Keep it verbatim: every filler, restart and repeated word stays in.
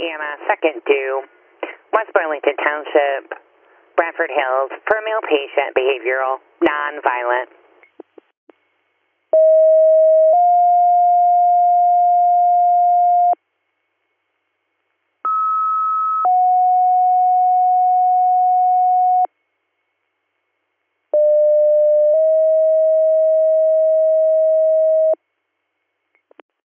Anna, second due, West Burlington Township, Bradford Hills, for a male patient, behavioral, non-violent.